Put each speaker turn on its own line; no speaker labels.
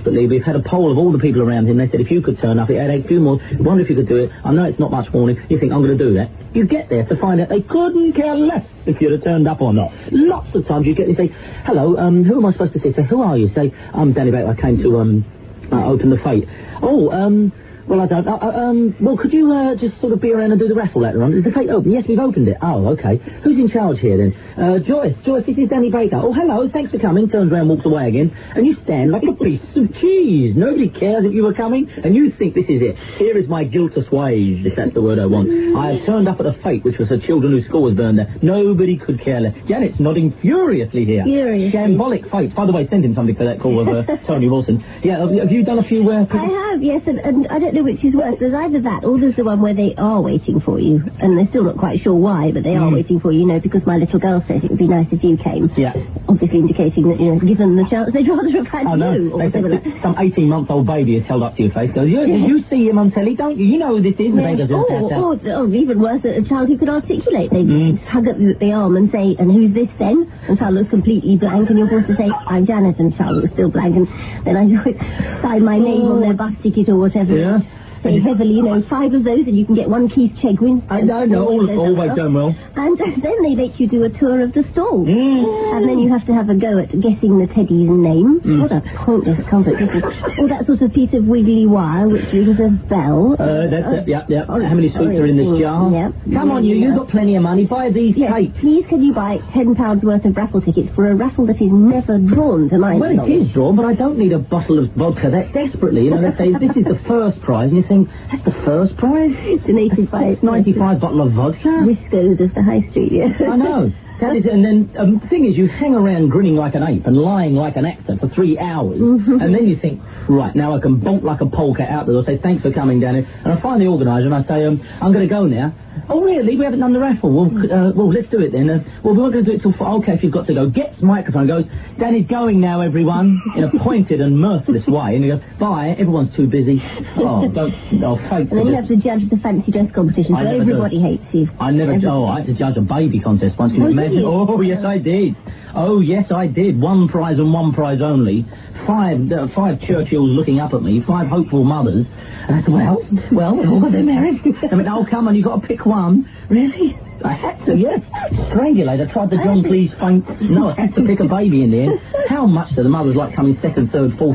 desperately. We've had a poll of all the people around him. They said if you could turn up, it had a few more. Wonder if you could do it. I know it's not much warning. You think I'm going to do that? You get there to find out they couldn't care less if you'd have turned up or not. Lots of times you get there, say, hello, who am I supposed to see? Say, who are you? Say, I'm Danny Baker. I came to open the fate. Oh, well, I don't. Well, could you just sort of be around and do the raffle later on? Is the fate open? Yes, we've opened it. Oh, okay. Who's in charge here then? Joyce, this is Danny Baker. Oh, hello, thanks for coming. Turns around, walks away again. And you stand like a piece of cheese. Nobody cares if you were coming, and you think this is it. Here is my guilt assuaged, if that's the word I want. I have turned up at a fate, which was a children whose school was burned there. Nobody could care less. Janet's nodding furiously here.
Furiously.
Shambolic fate. By the way, send him something for that call of Tony Wilson. Yeah, have you done a few...
I have, yes, and I don't know which is worse. There's either that, or there's the one where they are waiting for you, and they're still not quite sure why, but they are waiting for you, because my little girl says it would be nice if you came.
Yeah.
Obviously indicating that, given the chance, they'd rather have had you.
Or some 18-month-old baby is held up to your face, goes, you see him on telly, don't you? You know who this is.
Yes. Or even worse, a child who could articulate. They hug up the arm and say, and who's this then? And child looks completely blank, and you're forced to say, I'm Janet, and child looks still blank, and then I sign my name on their bus ticket or whatever.
Yeah.
Say heavily, 5 of those, and you can get one Keith Chegwin.
I know, always done well.
And then they make you do a tour of the stall. And then you have to have a go at guessing the teddy's name. What a pointless competition. All that sort of piece of wiggly wire which rings a bell.
That's it, yeah. How many sweets are in this jar?
Yep.
Come on, you've got plenty of money. Buy these cakes.
Please, can you buy £10 worth of raffle tickets for a raffle that is never drawn to my knowledge?
Well, it is drawn, but I don't need a bottle of vodka that desperately. They say, this is the first prize, and you think, that's the first prize?
Donated by...
$6.95 bottle of vodka?
Wisco's of the high street, yeah.
I know. That is, and then the thing is, you hang around grinning like an ape and lying like an actor for 3 hours, and then you think, right, now I can bonk like a polecat out the door, say, thanks for coming, Danny, and I find the organiser and I say, I'm going to go now. Oh, really? We haven't done the raffle. Well, let's do it then. We're not going to do it till 4. Okay, if you've got to go. Gets microphone, goes, Danny's going now, everyone, in a pointed and mirthless way. And you go, bye, everyone's too busy. Fake.
And then you have to judge the fancy dress competition, so everybody hates you.
I had to judge a baby contest once. Can you imagine? Oh, yes, I did. Oh, yes, I did. 1 prize and 1 prize only. 5 Churchills looking up at me, 5 hopeful mothers. And I said, well, they're married. I mean, oh, come on, you've got to pick one. Really? I had to, yes. Strangulator. Tried the John Cleese faint. No, I had to pick a baby in the end. How much do the mothers like coming 2nd, 3rd, 4th,